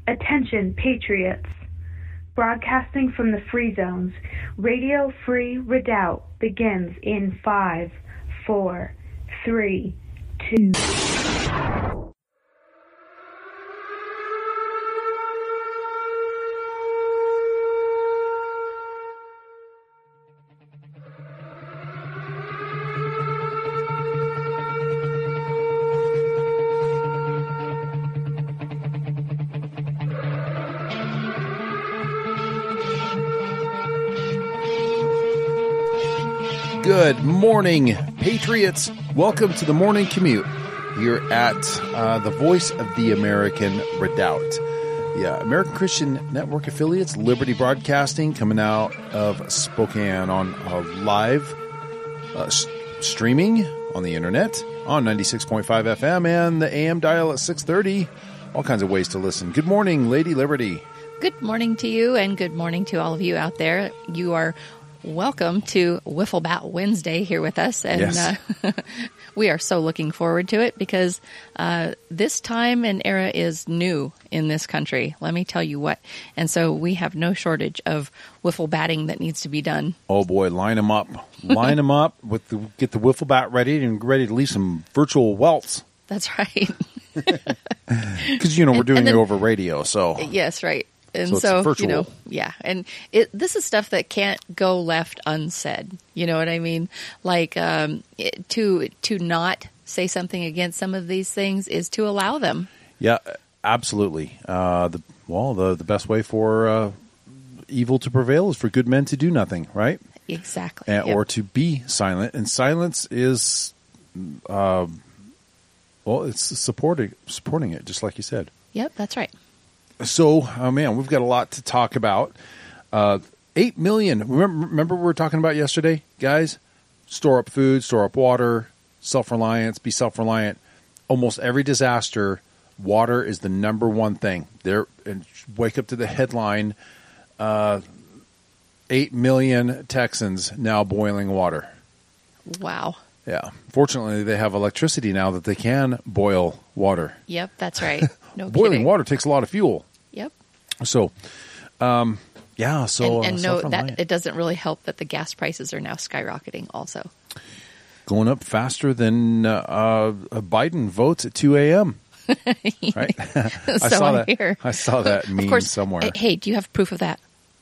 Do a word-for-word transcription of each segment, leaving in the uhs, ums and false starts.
Attention, patriots. Broadcasting from the free zones, Radio Free Redoubt begins in five, four, three, two. Good morning, Patriots. Welcome to the morning commute here at uh, the Voice of the American Redoubt. Yeah, American Christian Network affiliates, Liberty Broadcasting, coming out of Spokane on uh, live uh, s- streaming on the internet on ninety-six point five F M and the A M dial at six thirty. All kinds of ways to listen. Good morning, Lady Liberty. Good morning to you, and good morning to all of you out there. You are welcome to Wiffle Bat Wednesday here with us, and yes. uh, we are so looking forward to it because uh, this time and era is new in this country. Let me tell you what. And so we have no shortage of wiffle batting that needs to be done. Oh boy, line them up, line them up with the, get the wiffle bat ready and ready to leave some virtual welts. That's right. Because you know we're and, doing and then, it over radio, so yes, right. And so, so, it's you know, yeah. And it, this is stuff that can't go left unsaid. You know what I mean? Like, um, it, to, to not say something against some of these things is to allow them. Yeah, absolutely. Uh, the, well, the, the best way for, uh, evil to prevail is for good men to do nothing, right? Exactly. And, yep. Or to be silent. And silence is, uh, well, it's supporting, supporting it, just like you said. Yep, that's right. So, oh man, we've got a lot to talk about. Uh, Eight million. Remember, remember we were talking about yesterday, guys? Store up food, store up water, self-reliance, be self-reliant. Almost every disaster, water is the number one thing. There, and wake up to the headline: uh, eight million Texans now boiling water. Wow. Yeah. Fortunately, they have electricity now that they can boil water. Yep, that's right. No Boiling kidding. water takes a lot of fuel. Yep. So, um, yeah. So, and, and uh, no, that it doesn't really help that the gas prices are now skyrocketing. Also, going up faster than uh, uh, Biden votes at two a.m. Right? I so saw I that. hear. I saw that meme of course, somewhere. Hey, do you have proof of that?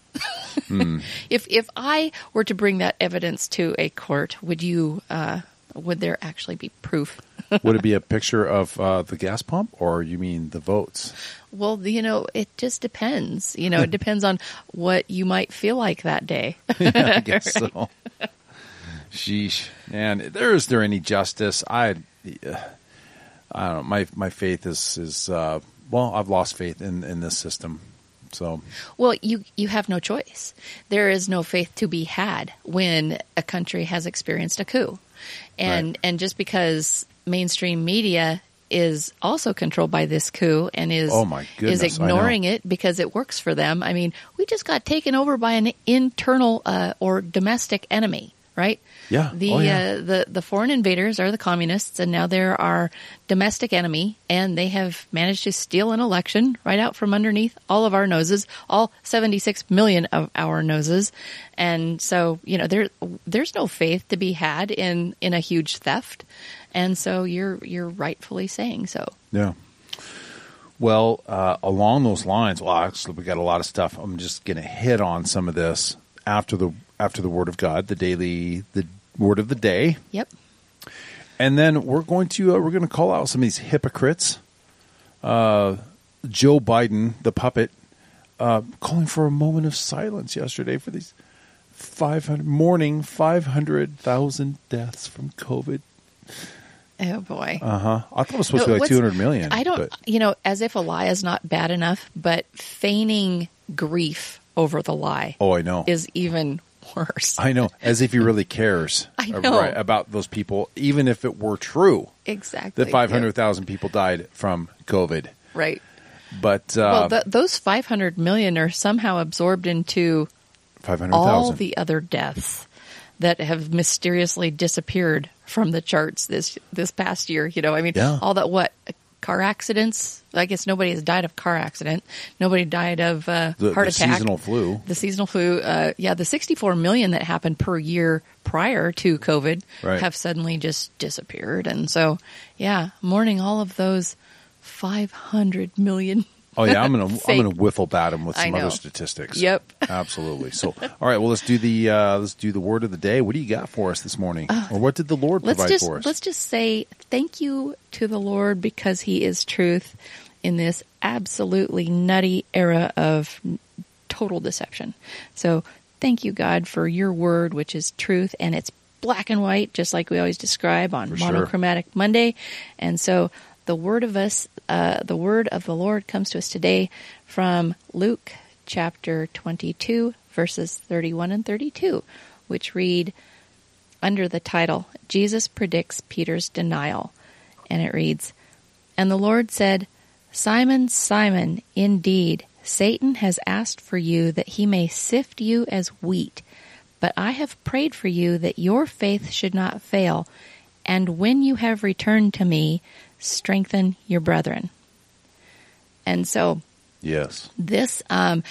hmm. If if I were to bring that evidence to a court, would you? Uh, would there actually be proof? Would it be a picture of uh, the gas pump, or you mean the votes? Well, you know, it just depends. You know, it depends on what you might feel like that day. Yeah, I guess right? so. Sheesh, man, there is there any justice? I, uh, I don't know. My my faith is is uh, well, I've lost faith in, in this system. So, well, you you have no choice. There is no faith to be had when a country has experienced a coup, and right. and just because mainstream media is also controlled by this coup and is oh my goodness, is ignoring it because it works for them. I mean, we just got taken over by an internal uh, or domestic enemy, right? Yeah. The oh, yeah. uh, the the foreign invaders are the communists, and now they're our domestic enemy, and they have managed to steal an election right out from underneath all of our noses, all seventy-six million of our noses. And so, you know, there there's no faith to be had in in a huge theft. And so you're you're rightfully saying so. Yeah. Well, uh, along those lines, well, actually, we got a lot of stuff. I'm just going to hit on some of this after the after the Word of God, the daily, the Word of the day. Yep. And then we're going to uh, we're going to call out some of these hypocrites. Uh, Joe Biden, the puppet, uh, calling for a moment of silence yesterday for these five hundred mourning five hundred thousand deaths from COVID. Oh, boy. Uh-huh. I thought it was supposed No, to be like two hundred million. I don't, but. you know, as if a lie is not bad enough, but feigning grief over the lie Oh, I know. is even worse. I know. As if he really cares I uh, know. right, about those people, even if it were true Exactly. that five hundred thousand people died from COVID. Right. But uh, Well, th- those five hundred million are somehow absorbed into five hundred all thousand. the other deaths that have mysteriously disappeared from the charts this this past year. You know, I mean, Yeah. all that, what, car accidents. I guess nobody has died of car accident. Nobody died of uh, The, heart the attack. seasonal flu. The seasonal flu. Uh, yeah, the sixty-four million that happened per year prior to COVID Right. have suddenly just disappeared. And so, yeah, mourning all of those five hundred million. Oh yeah, I'm gonna I'm Fake. gonna whiffle bat him with I some know. other statistics. Yep. Absolutely. So, all right. Well, let's do the uh, let's do the word of the day. What do you got for us this morning, or what did the Lord Let's provide just for us? let's just say thank you to the Lord because He is truth in this absolutely nutty era of total deception. So thank you, God, for your word, which is truth, and it's black and white, just like we always describe on For sure. Monochromatic Monday. And so the word of us, uh, the word of the Lord comes to us today from Luke chapter twenty-two, verses thirty-one and thirty-two, which read under the title, Jesus Predicts Peter's Denial. And it reads, "And the Lord said, Simon, Simon, indeed, Satan has asked for you that he may sift you as wheat. But I have prayed for you that your faith should not fail. And when you have returned to me, strengthen your brethren." And so yes. this, um,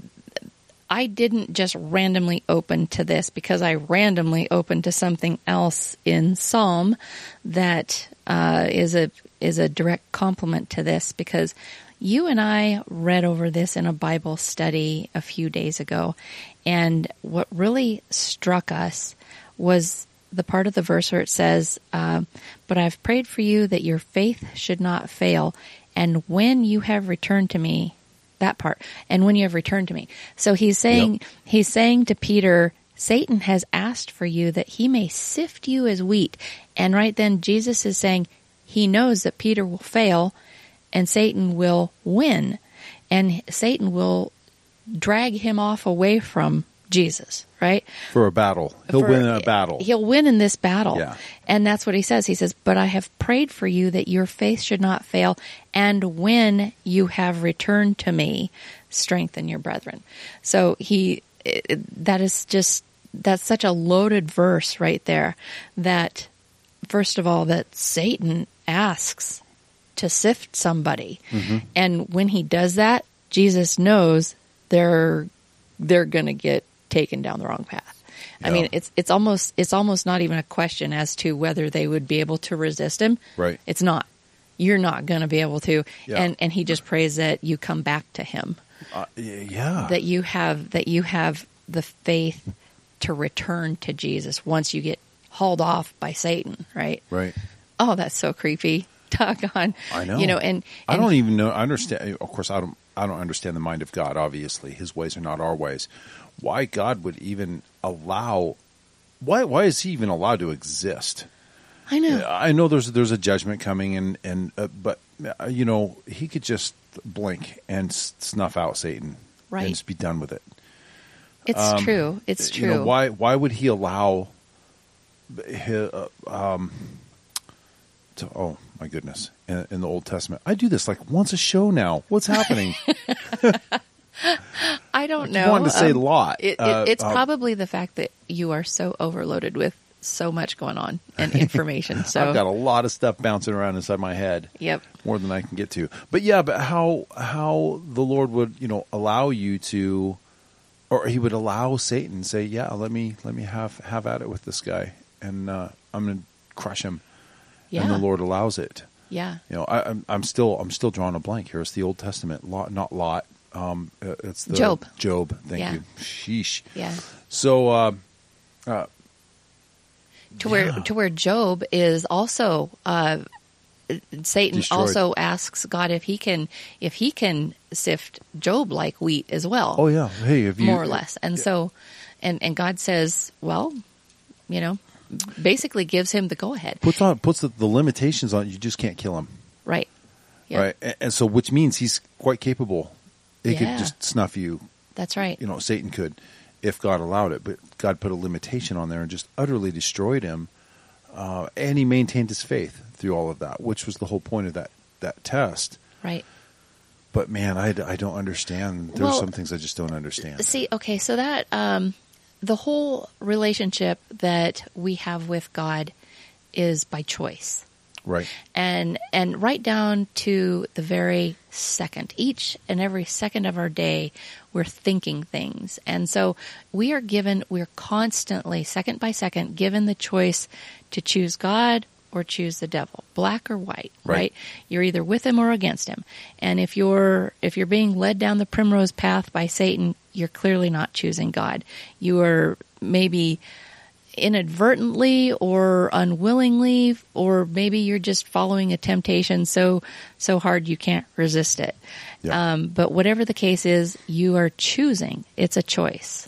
I didn't just randomly open to this because I randomly opened to something else in Psalm that uh, is a is a direct complement to this, because you and I read over this in a Bible study a few days ago, and what really struck us was the part of the verse where it says, uh, "But I've prayed for you that your faith should not fail, and when you have returned to me," that part, "and when you have returned to me." So he's saying, Yep. he's saying to Peter, Satan has asked for you that he may sift you as wheat. And right then Jesus is saying he knows that Peter will fail and Satan will win, and Satan will drag him off away from Jesus, right? For a battle, he'll For- win a battle. He'll win in this battle. Yeah. And that's what he says. He says, "But I have prayed for you that your faith should not fail, and when you have returned to me, strengthen your brethren." So he, it, that is just, that's such a loaded verse right there, that first of all, that Satan asks to sift somebody. Mm-hmm. And when he does that, Jesus knows they're, they're going to get taken down the wrong path. I Yeah. mean, it's it's almost it's almost not even a question as to whether they would be able to resist him. Right. It's not. You're not going to be able to. Yeah. And and he just prays that you come back to him, Uh, yeah. that you have that you have the faith to return to Jesus once you get hauled off by Satan. Right. right. Oh, that's so creepy. Doggone. I know. You know, and, I and don't even know. I understand. Of course, I don't. I don't understand the mind of God. Obviously, His ways are not our ways. Why God would even allow? Why? Why is He even allowed to exist? I know. I know there's there's a judgment coming, and and uh, but uh, you know He could just blink and s- snuff out Satan, Right. and just be done with it. It's true. It's true. You know, why? Why would He allow? His, uh, um. To, oh my goodness! In, in the Old Testament, I do this like once a show now. What's happening? I don't I know. wanted to say Um, lot. It, it, Uh, it's uh, probably the fact that you are so overloaded with so much going on and information. So I've got a lot of stuff bouncing around inside my head. Yep. More than I can get to. But yeah, but how how the Lord would, you know, allow you to, or He would allow Satan say, yeah, let me let me have have at it with this guy, and uh, I'm going to crush him. Yeah. And the Lord allows it. Yeah. You know, I, I'm I'm still I'm still drawing a blank here. It's the Old Testament, Lot, not Lot. Um, uh, it's the Job. Job. Thank Yeah. you. Sheesh. Yeah. So. Uh, uh, To where Yeah. to where Job is also uh, Satan Destroyed. also asks God if he can if he can sift Job like wheat as well. oh yeah. Hey, have you more or less. And so and and God says, well, you know, basically gives him the go ahead. puts on puts the, the limitations on? You just can't kill him. Right. Yeah. Right. And, and so, which means he's quite capable. He Yeah. could just snuff you. That's right. You know, Satan could, if God allowed it. But God put a limitation on there and just utterly destroyed him. Uh, and he maintained his faith through all of that, which was the whole point of that, that test. Right. But man, I, I don't understand. There's Well, some things I just don't understand. See, okay, so that um, the whole relationship that we have with God is by choice. Right. And and right down to the very second. Each and every second of our day, we're thinking things. And so we are given, we're constantly, second by second, given the choice to choose God or choose the devil, black or white, right. right? You're either with him or against him. And if you're if you're being led down the primrose path by Satan, you're clearly not choosing God. You are maybe inadvertently or unwillingly, or maybe you're just following a temptation so so hard you can't resist it. Yeah. Um, but whatever the case is, you are choosing. It's a choice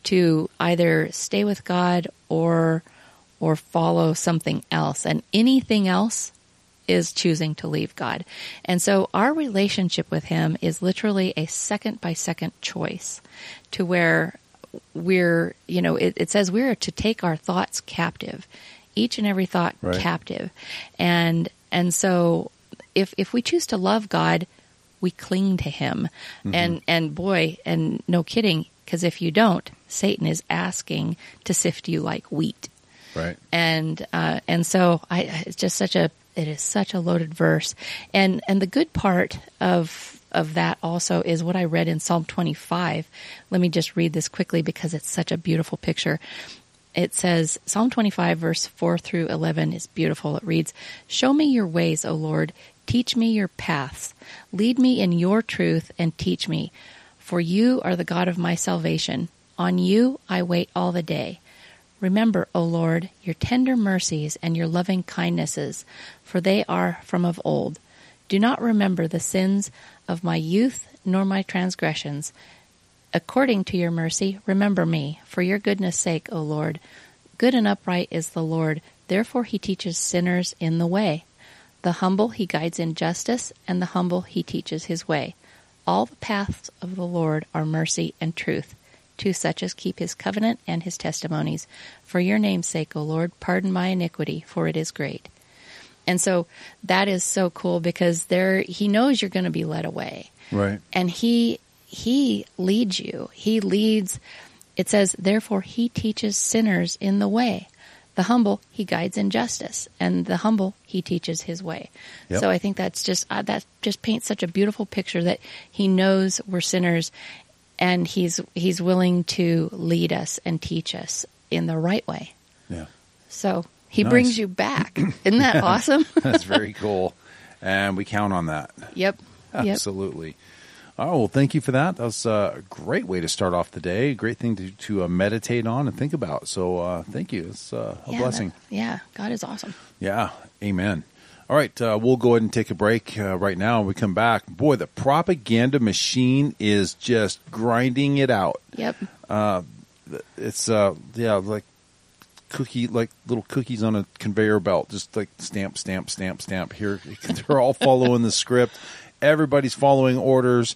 to either stay with God or or follow something else. And anything else is choosing to leave God. And so our relationship with him is literally a second-by-second choice, to where we're, you know, it, it says we're to take our thoughts captive, each and every thought right. captive. And and so if if we choose to love God, we cling to him. Mm-hmm. And, and boy, and no kidding, because if you don't, Satan is asking to sift you like wheat. Right. And, uh, and so I, it's just such a, it is such a loaded verse. And, and the good part of, of that also is what I read in Psalm twenty-five. Let me just read this quickly because it's such a beautiful picture. It says, Psalm twenty-five verse four through eleven is beautiful. It reads, "Show me your ways, O Lord. Teach me your paths. Lead me in your truth and teach me. For you are the God of my salvation. On you I wait all the day. Remember, O Lord, your tender mercies and your loving kindnesses, for they are from of old. Do not remember the sins of my youth nor my transgressions. According to your mercy, remember me, for your goodness' sake, O Lord. Good and upright is the Lord, therefore he teaches sinners in the way. The humble he guides in justice, and the humble he teaches his way. All the paths of the Lord are mercy and truth, to such as keep his covenant and his testimonies. For your name's sake, O Lord, pardon my iniquity, for it is great." And so that is so cool, because there he knows you're going to be led away. Right. And he he leads you. He leads, it says, therefore he teaches sinners in the way. The humble he guides in justice, and the humble he teaches his way. Yep. So I think that's just uh, that just paints such a beautiful picture that he knows we're sinners, and he's he's willing to lead us and teach us in the right way. Yeah. So he nice. brings you back. Isn't that yeah, awesome? That's very cool. And we count on that. Yep. Absolutely. Yep. Oh, well, thank you for that. That was a great way to start off the day. Great thing to, to uh, meditate on and think about. So uh, thank you. It's uh, a yeah, blessing. That, yeah. God is awesome. Yeah. Amen. All right, uh, we'll go ahead and take a break uh, right now. When we come back, boy, the propaganda machine is just grinding it out. Yep. Uh, it's, uh, yeah, like cookie, like little cookies on a conveyor belt, just like stamp, stamp, stamp, stamp. Here, they're all following the script. Everybody's following orders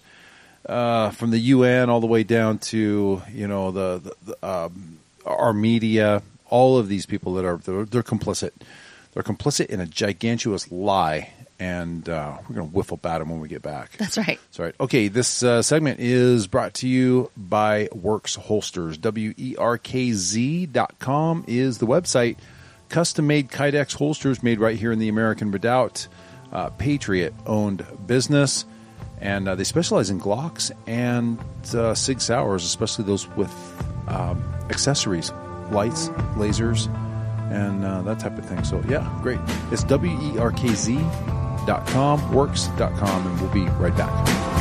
uh, from the U N all the way down to, you know, the, the, the um, our media. All of these people that are they're, they're complicit. They're complicit in a gigantuous lie, and uh, we're going to whiffle bat them when we get back. That's right. That's right. Okay, this uh, segment is brought to you by Werks Holsters. W E R K Z dot com is the website. Custom-made Kydex holsters made right here in the American Redoubt. Uh, Patriot-owned business, and uh, they specialize in Glocks and uh, Sig Sauers, especially those with um, accessories, lights, lasers, and uh, that type of thing. So, yeah, great. It's W E R K Z dot com, Werks dot com, and we'll be right back.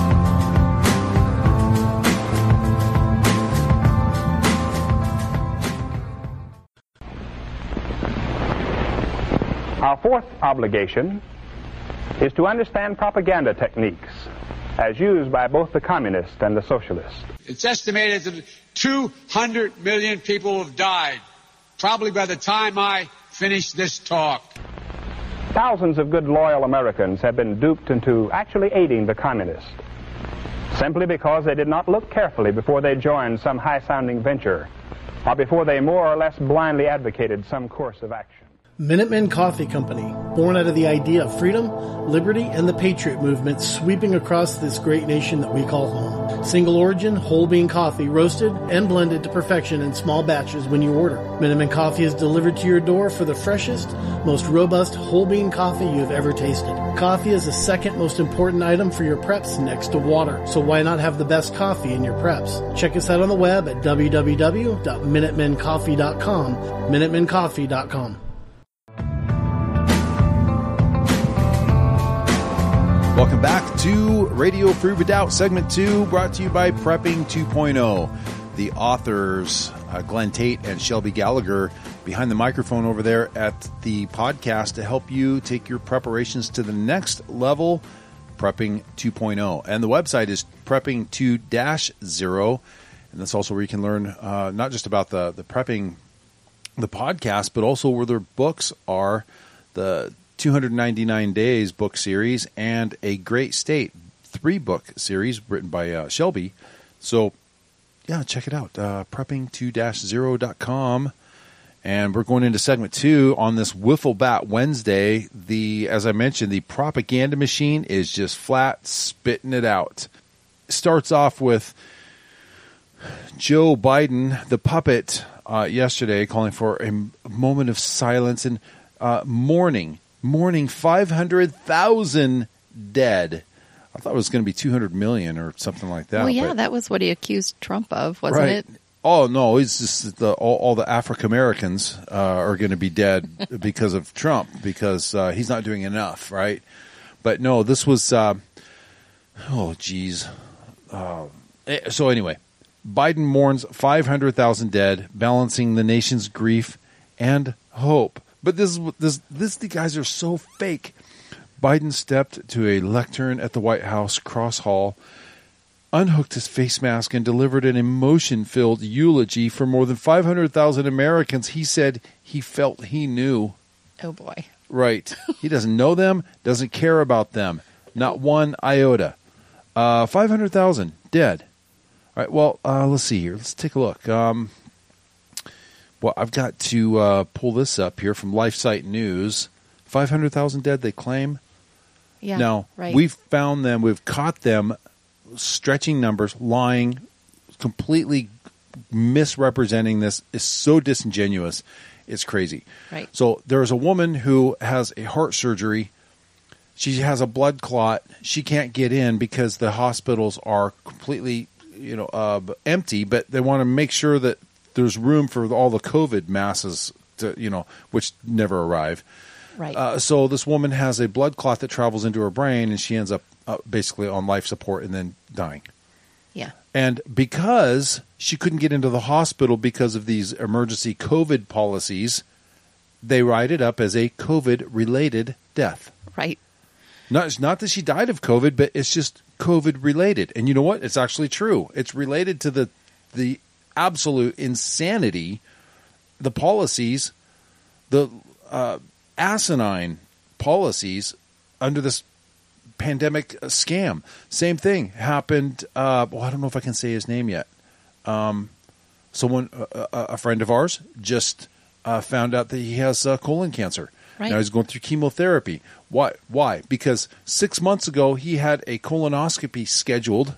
Our fourth obligation is to understand propaganda techniques as used by both the communists and the socialists. It's estimated that two hundred million people have died, probably by the time I finish this talk. Thousands of good, loyal Americans have been duped into actually aiding the communists, simply because they did not look carefully before they joined some high-sounding venture, or before they more or less blindly advocated some course of action. Minutemen Coffee Company, born out of the idea of freedom, liberty, and the Patriot movement sweeping across this great nation that we call home. Single origin, whole bean coffee, roasted and blended to perfection in small batches when you order. Minutemen Coffee is delivered to your door for the freshest, most robust whole bean coffee you've ever tasted. Coffee is the second most important item for your preps next to water, so why not have the best coffee in your preps? Check us out on the web at w w w dot minutemen coffee dot com, minutemen coffee dot com. Welcome back to Radio Free Redoubt, segment two, brought to you by Prepping two point oh. The authors, uh, Glenn Tate and Shelby Gallagher, behind the microphone over there at the podcast to help you take your preparations to the next level, Prepping two point oh. And the website is prepping two dash zero. And that's also where you can learn uh, not just about the, the prepping, the podcast, but also where their books are, the two hundred ninety-nine days book series and a Great State three book series written by uh, Shelby. So, yeah, check it out. Uh, prepping two dash zero dot com. And we're going into segment two on this Wiffle Bat Wednesday. The, as I mentioned, the propaganda machine is just flat spitting it out. Starts off with Joe Biden, the puppet, uh, yesterday calling for a moment of silence and uh, mourning. Mourning five hundred thousand dead. I thought it was going to be two hundred million or something like that. Well, yeah, but, that was what he accused Trump of, wasn't right. it? Oh, no, it's just the, all, all the African-Americans uh, are going to be dead because of Trump, because uh, he's not doing enough, right? But no, this was, uh, oh, geez. Uh, so anyway, Biden mourns five hundred thousand dead, balancing the nation's grief and hope. But this, this, this, the guys are so fake. Biden stepped to a lectern at the White House Cross Hall, unhooked his face mask, and delivered an emotion-filled eulogy for more than five hundred thousand Americans he said he felt he knew. Oh, boy. Right. He doesn't know them, doesn't care about them. Not one iota. Uh, five hundred thousand dead. All right, well, uh, let's see here. Let's take a look. Um... Well, I've got to uh, pull this up here from LifeSite News. five hundred thousand dead, they claim. Yeah, now, right. We've found them, we've caught them stretching numbers, lying, completely misrepresenting this. Is so disingenuous. It's crazy. Right. So there's a woman who has a heart surgery. She has a blood clot. She can't get in because the hospitals are completely, you know, uh, empty, but they want to make sure that there's room for all the COVID masses to, you know, which never arrive. Right. Uh, so this woman has a blood clot that travels into her brain, and she ends up uh, basically on life support and then dying. Yeah. And because she couldn't get into the hospital because of these emergency COVID policies, they write it up as a COVID-related death. Right. Not, not that she died of COVID, but it's just COVID-related. And you know what? It's actually true. It's related to the the absolute insanity, the policies, the uh, asinine policies under this pandemic scam. Same thing happened. Uh, well, I don't know if I can say his name yet. Um, someone, uh, a friend of ours, just uh, found out that he has uh, colon cancer. Right. Now he's going through chemotherapy. Why? Why? Because six months ago he had a colonoscopy scheduled.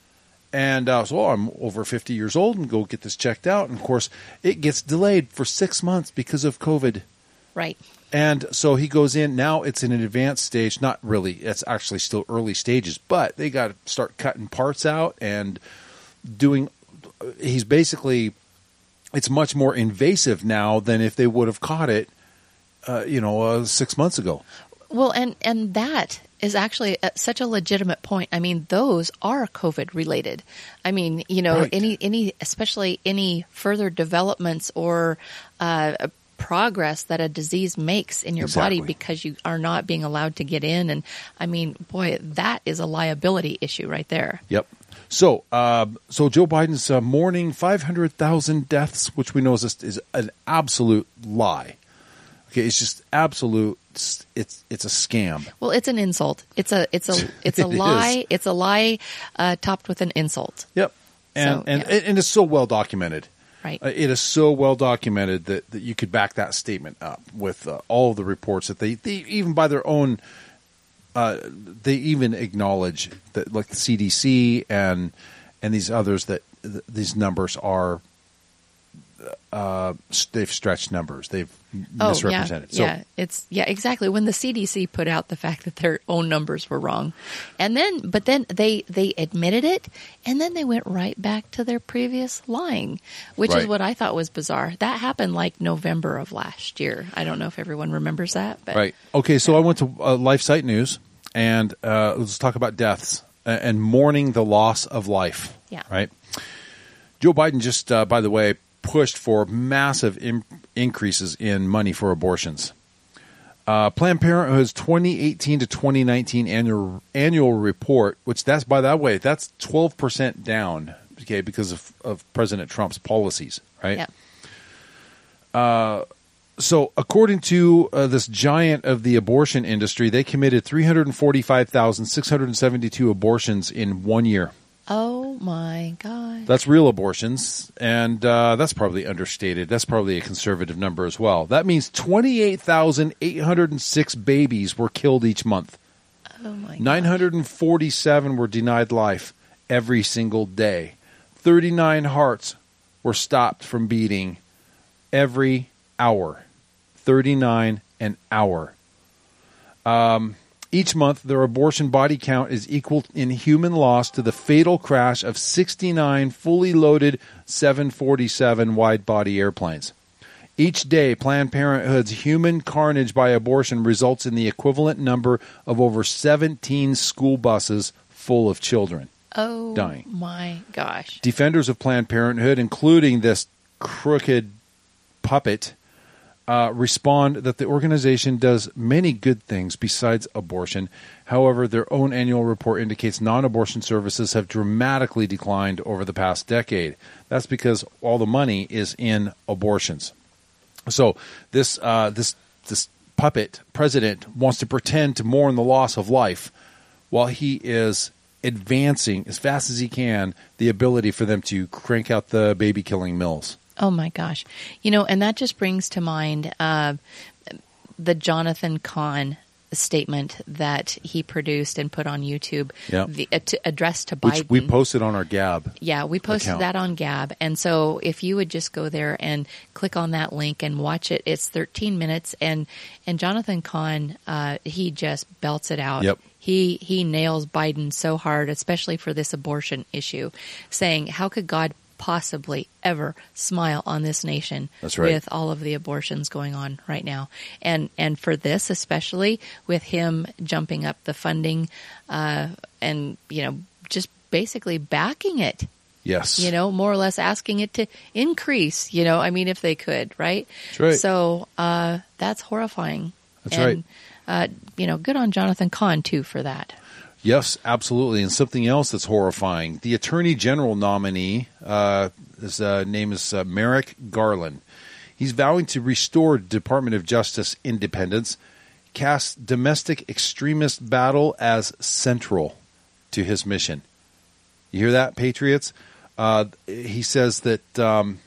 And uh, so oh, I'm over fifty years old and go get this checked out. And, of course, it gets delayed for six months because of COVID. Right. And so he goes in. Now it's in an advanced stage. Not really. It's actually still early stages. But they got to start cutting parts out and doing – he's basically – it's much more invasive now than if they would have caught it, uh, you know, uh, six months ago. Well, and, and that is actually a, such a legitimate point. I mean, those are COVID related. I mean, you know, Right. any, any, especially any further developments or uh, progress that a disease makes in your Exactly. body because you are not being allowed to get in. And I mean, boy, that is a liability issue right there. Yep. So, uh, so Joe Biden's uh, mourning five hundred thousand deaths, which we know is, just, is an absolute lie. Okay, it's just absolute. It's it's, it's a scam. Well, it's an insult. It's a it's a it's a It lie. is. It's a lie uh, topped with an insult. Yep. And So, and yeah. and it's so well documented. Right. Uh, it is so well documented that, that you could back that statement up with uh, all of the reports that they, they even by their own, uh, they even acknowledge that, like the C D C and and these others, that th- these numbers are uh, they've stretched numbers. They've Oh, misrepresented. yeah, So, yeah, it's yeah, exactly. When the C D C put out the fact that their own numbers were wrong, and then but then they they admitted it, and then they went right back to their previous lying, which is Right. what I thought was bizarre. That happened like November of last year. I don't know if everyone remembers that, but right. Okay, so I went to uh, LifeSite News, and uh, let's talk about deaths and, and mourning the loss of life. Yeah. Right. Joe Biden just, uh, by the way, pushed for massive in- increases in money for abortions. Uh, Planned Parenthood's twenty eighteen to twenty nineteen annual annual report, which that's by that way, that's twelve percent down, okay, because of, of President Trump's policies, right? yeah. So, according to uh, this giant of the abortion industry, they committed three hundred forty-five thousand six hundred seventy-two abortions in one year. Oh my God. That's real abortions, and uh, that's probably understated. That's probably a conservative number as well. That means twenty-eight thousand eight hundred six babies were killed each month. Oh my. nine hundred forty-seven were denied life every single day. thirty-nine hearts were stopped from beating every hour. thirty-nine an hour. Um, each month, their abortion body count is equal in human loss to the fatal crash of sixty-nine fully loaded seven forty-seven wide-body airplanes. Each day, Planned Parenthood's human carnage by abortion results in the equivalent number of over seventeen school buses full of children. Oh dying. my gosh. Defenders of Planned Parenthood, including this crooked puppet, uh, respond that the organization does many good things besides abortion. However, their own annual report indicates non-abortion services have dramatically declined over the past decade. That's because all the money is in abortions. So this uh, this this puppet president wants to pretend to mourn the loss of life while he is advancing as fast as he can the ability for them to crank out the baby killing mills. Oh my gosh. You know, and that just brings to mind uh, the Jonathan Cahn statement that he produced and put on YouTube, Yep. the, uh, to, addressed to Biden. Which we posted on our Gab. Yeah, we posted account. that on Gab. And so if you would just go there and click on that link and watch it, it's thirteen minutes. And, and Jonathan Cahn, uh, he just belts it out. Yep. He, he nails Biden so hard, especially for this abortion issue, saying, how could God possibly ever smile on this nation That's right. with all of the abortions going on right now? And and for this, especially with him jumping up the funding uh, and, you know, just basically backing it, Yes. you know, more or less asking it to increase, you know, I mean, if they could, right? That's right. So uh, that's horrifying. That's and, right. Uh, you know, good on Jonathan Cahn, too, for that. Yes, absolutely. And something else that's horrifying. The Attorney General nominee, uh, his uh, name is uh, Merrick Garland. He's vowing to restore Department of Justice independence, casts domestic extremist battle as central to his mission. You hear that, Patriots? Uh, he says that, um,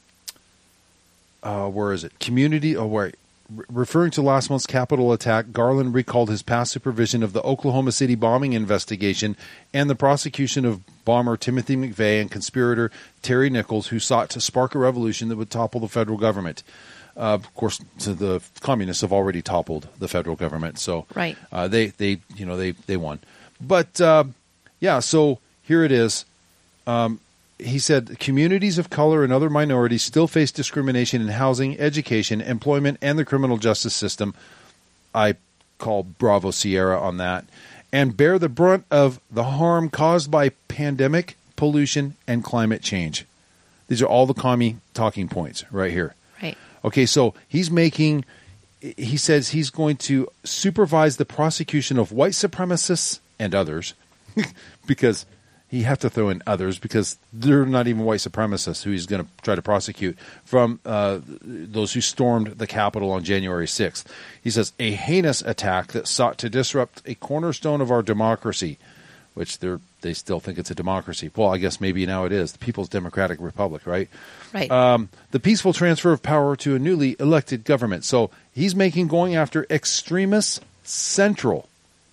uh, where is it? Community, oh, wait. Referring to last month's Capitol attack, Garland recalled his past supervision of the Oklahoma City bombing investigation and the prosecution of bomber Timothy McVeigh and conspirator Terry Nichols, who sought to spark a revolution that would topple the federal government. Uh, of course, so the communists have already toppled the federal government, so Right. uh, they they you know they they won. But uh, yeah, so here it is. Um, He said communities of color and other minorities still face discrimination in housing, education, employment, and the criminal justice system. I call Bravo Sierra on that. And bear the brunt of the harm caused by pandemic, pollution, and climate change. These are all the commie talking points right here. Right. Okay, so he's making, he says he's going to supervise the prosecution of white supremacists and others because you have to throw in others because they're not even white supremacists who he's going to try to prosecute from uh, those who stormed the Capitol on January sixth. He says a heinous attack that sought to disrupt a cornerstone of our democracy, which they're they still think it's a democracy. Well, I guess maybe now it is the People's Democratic Republic, right? Right. Um, the peaceful transfer of power to a newly elected government. So he's making going after extremists central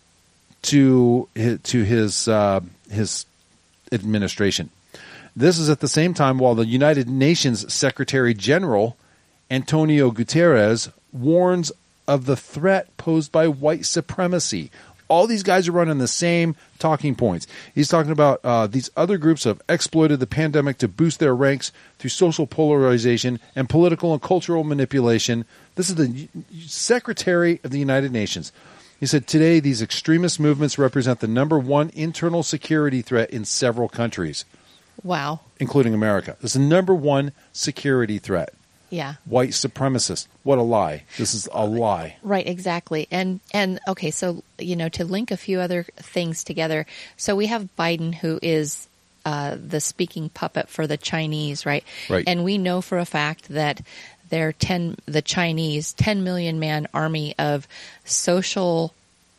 to his, to his uh, his administration. This is at the same time while the United Nations Secretary General Antonio Guterres warns of the threat posed by white supremacy. All these guys are running the same talking points. He's talking about uh, these other groups have exploited the pandemic to boost their ranks through social polarization and political and cultural manipulation. This is the Secretary of the United Nations. He said, today, these extremist movements represent the number one internal security threat in several countries. Wow. Including America. This is the number one security threat. Yeah. White supremacists. What a lie. This is a lie. Right, exactly. And, and okay, so, you know, to link a few other things together. So we have Biden, who is uh, the speaking puppet for the Chinese, right? Right. And we know for a fact that their ten, the Chinese ten million man army of social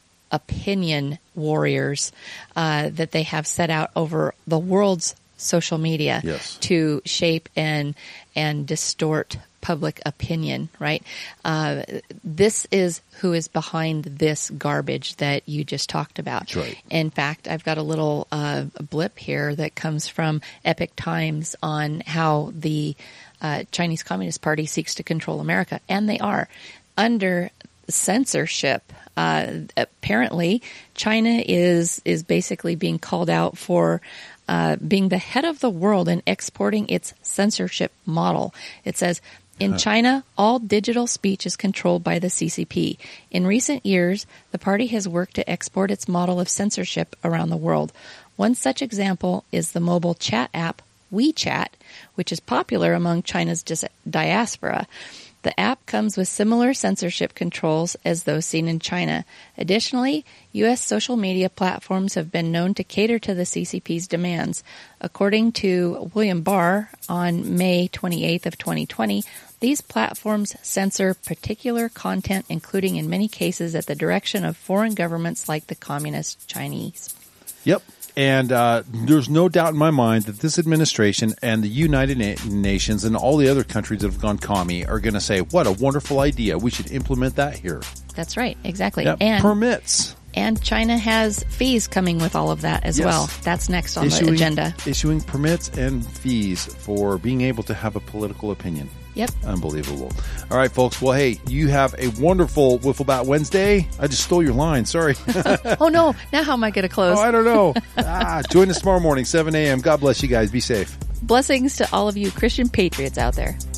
opinion warriors uh, that they have set out over the world's social media yes. to shape and and distort public opinion, right? Uh, this is who is behind this garbage that you just talked about. That's right. In fact, I've got a little uh, blip here that comes from Epoch Times on how the uh, Chinese Communist Party seeks to control America, and they are under censorship. Uh, apparently, China is is basically being called out for Uh, being the head of the world in exporting its censorship model. It says, in China, all digital speech is controlled by the C C P. In recent years, the party has worked to export its model of censorship around the world. One such example is the mobile chat app WeChat, which is popular among China's dis- diaspora. The app comes with similar censorship controls as those seen in China. Additionally, U S social media platforms have been known to cater to the C C P's demands. According to William Barr on May twenty-eighth of twenty twenty, these platforms censor particular content, including in many cases at the direction of foreign governments like the Communist Chinese. Yep. And uh, there's no doubt in my mind that this administration and the United Na- Nations and all the other countries that have gone commie are going to say, what a wonderful idea. We should implement that here. That's right. Exactly. Yep. And permits. And China has fees coming with all of that as yes. well. That's next on issuing, the agenda. Issuing permits and fees for being able to have a political opinion. Yep. Unbelievable. All right, folks. Well, hey, you have a wonderful Wiffle Bat Wednesday. I just stole your line. Sorry. Oh, no. Now how am I going to close? Oh, I don't know. ah, join us tomorrow morning, seven a.m. God bless you guys. Be safe. Blessings to all of you Christian patriots out there.